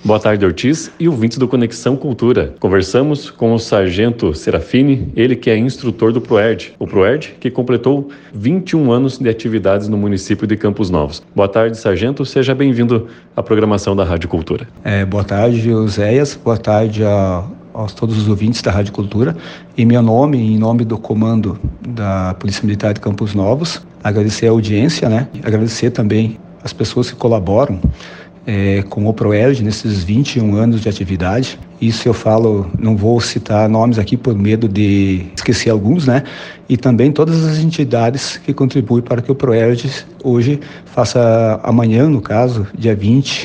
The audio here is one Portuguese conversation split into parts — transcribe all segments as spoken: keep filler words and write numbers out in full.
Boa tarde, Ortiz e ouvintes do Conexão Cultura. Conversamos com o Sargento Serafini, ele que é instrutor do ProERD. O ProERD que completou vinte e um anos de atividades no município de Campos Novos. Boa tarde, Sargento. Seja bem-vindo à programação da Rádio Cultura. É, boa tarde, Oséias. Boa tarde a, a todos os ouvintes da Rádio Cultura. Em meu nome, em nome do comando da Polícia Militar de Campos Novos, agradecer a audiência, né? Agradecer também as pessoas que colaboram É, com o ProERD nesses vinte e um anos de atividade. Isso eu falo, não vou citar nomes aqui por medo de esquecer alguns, né? E também todas as entidades que contribuem para que o ProERD hoje faça, amanhã, no caso, dia vinte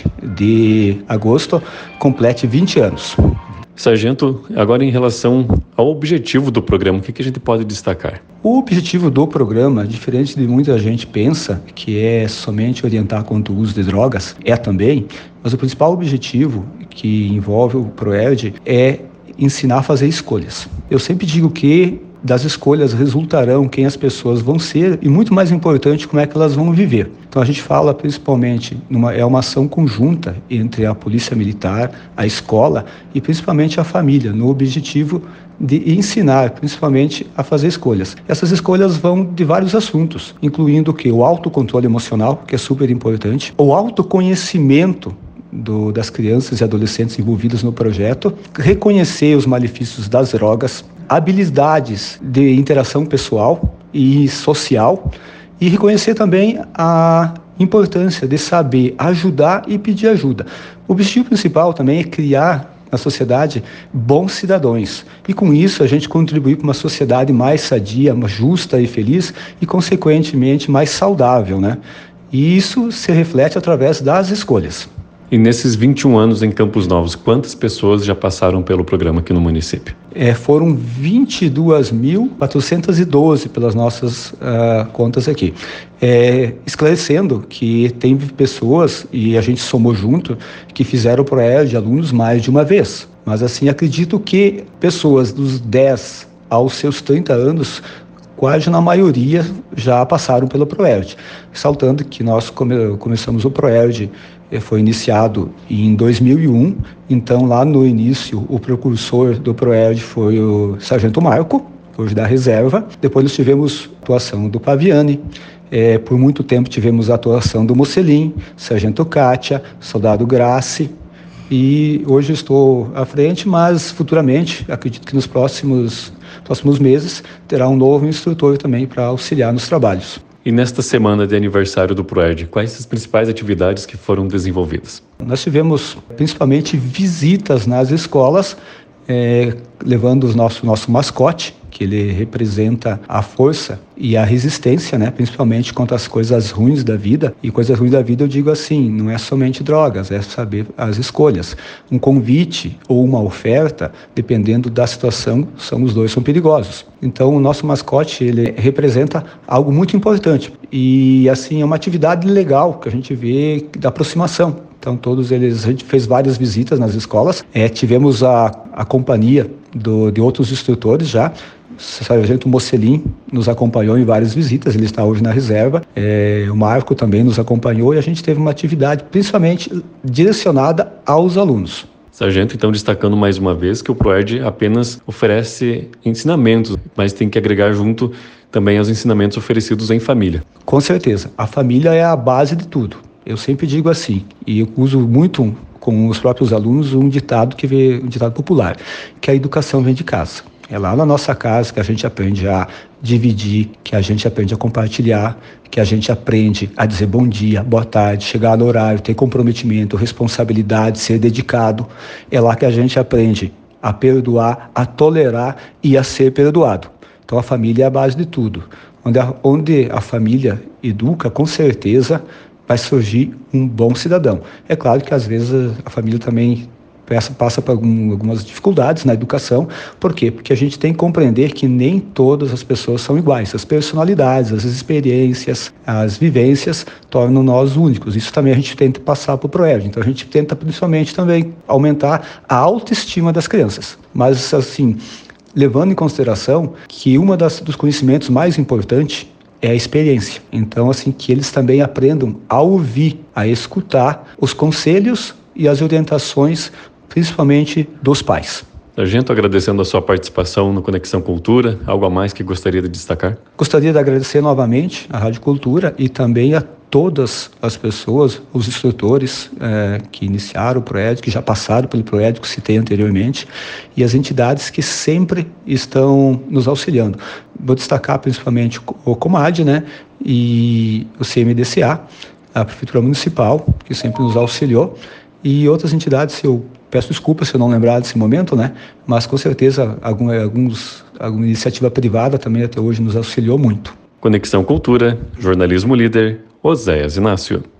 de agosto, complete vinte anos. Sargento, agora em relação ao objetivo do programa, o que, que a gente pode destacar? O objetivo do programa, diferente de muita gente pensa, que é somente orientar contra o uso de drogas, é também, mas o principal objetivo que envolve o ProERD é ensinar a fazer escolhas. Eu sempre digo que das escolhas resultarão quem as pessoas vão ser e, muito mais importante, como é que elas vão viver. Então a gente fala principalmente, numa, é uma ação conjunta entre a Polícia Militar, a escola e principalmente a família, no objetivo de ensinar, principalmente, a fazer escolhas. Essas escolhas vão de vários assuntos, incluindo o que? O autocontrole emocional, que é super importante, o autoconhecimento Do, das crianças e adolescentes envolvidas no projeto, reconhecer os malefícios das drogas, habilidades de interação pessoal e social e reconhecer também a importância de saber ajudar e pedir ajuda. O objetivo principal também é criar na sociedade bons cidadãos e com isso a gente contribuir para uma sociedade mais sadia, mais justa e feliz e consequentemente mais saudável, né? E isso se reflete através das escolhas. E nesses vinte e um anos em Campos Novos, quantas pessoas já passaram pelo programa aqui no município? É, foram vinte e duas mil quatrocentas e doze pelas nossas uh, contas aqui. É, esclarecendo que tem pessoas, e a gente somou junto, que fizeram o ProERD, alunos, mais de uma vez. Mas assim, acredito que pessoas dos dez aos seus trinta anos, quase na maioria já passaram pelo ProERD. Ressaltando que nós come- começamos o ProERD, foi iniciado em dois mil e um, então lá no início o precursor do ProERD foi o Sargento Marco, hoje da reserva. Depois nós tivemos a atuação do Paviani, é, por muito tempo tivemos a atuação do Mocelin, Sargento Kátia, Soldado Grace, e hoje estou à frente, mas futuramente, acredito que nos próximos, próximos meses, terá um novo instrutor também para auxiliar nos trabalhos. E nesta semana de aniversário do ProERD, quais as principais atividades que foram desenvolvidas? Nós tivemos principalmente visitas nas escolas, é, levando o nosso, nosso mascote, que ele representa a força e a resistência, né? Principalmente contra as coisas ruins da vida. E coisas ruins da vida eu digo assim, não é somente drogas, é saber as escolhas. Um convite ou uma oferta, dependendo da situação, são os dois são perigosos. Então o nosso mascote, ele representa algo muito importante. E assim, é uma atividade legal que a gente vê da aproximação. Então todos eles, a gente fez várias visitas nas escolas, é, tivemos a, a companhia do, de outros instrutores já. O Sargento Mocelin nos acompanhou em várias visitas, ele está hoje na reserva, é, o Marco também nos acompanhou e a gente teve uma atividade principalmente direcionada aos alunos. Sargento, então destacando mais uma vez que o ProERD apenas oferece ensinamentos, mas tem que agregar junto também aos ensinamentos oferecidos em família. Com certeza, a família é a base de tudo. Eu sempre digo assim, e eu uso muito com os próprios alunos um ditado que vê, um ditado popular, que a educação vem de casa. É lá na nossa casa que a gente aprende a dividir, que a gente aprende a compartilhar, que a gente aprende a dizer bom dia, boa tarde, chegar no horário, ter comprometimento, responsabilidade, ser dedicado. É lá que a gente aprende a perdoar, a tolerar e a ser perdoado. Então a família é a base de tudo. Onde a, onde a família educa, com certeza vai surgir um bom cidadão. É claro que às vezes a família também passa por algum, algumas dificuldades na educação. Por quê? Porque a gente tem que compreender que nem todas as pessoas são iguais. As personalidades, as experiências, as vivências tornam nós únicos. Isso também a gente tenta passar para o ProERD. Então a gente tenta principalmente também aumentar a autoestima das crianças. Mas assim, levando em consideração que uma das dos conhecimentos mais importantes é a experiência. Então, assim, que eles também aprendam a ouvir, a escutar os conselhos e as orientações, principalmente dos pais. Sargento, agradecendo a sua participação no Conexão Cultura, algo a mais que gostaria de destacar? Gostaria de agradecer novamente à Rádio Cultura e também a todas as pessoas, os instrutores eh, que iniciaram o ProEd, que já passaram pelo ProEd, que citei anteriormente, e as entidades que sempre estão nos auxiliando. Vou destacar principalmente o Comad, né, e o C M D C A, a Prefeitura Municipal, que sempre nos auxiliou, e outras entidades. Eu peço desculpas se eu não lembrar desse momento, né? Mas com certeza algum, alguns, alguma iniciativa privada também até hoje nos auxiliou muito. Conexão Cultura, jornalismo líder, Oséias Inácio.